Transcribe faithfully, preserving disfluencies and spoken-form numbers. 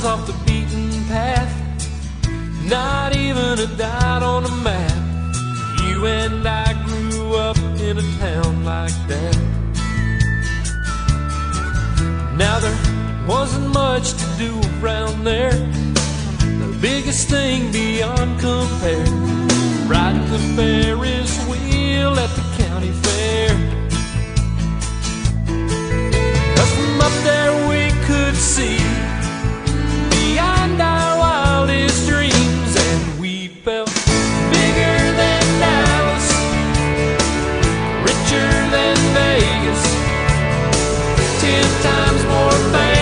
off the beaten path, not even a dot on a map. You and I grew up in a town like that. Now there wasn't much to do around there. The biggest thing beyond compare, riding the Ferris wheel at the county fair. 'Cause from up there we could see beyond our wildest dreams, and we felt bigger than Dallas, richer than Vegas, ten times more famous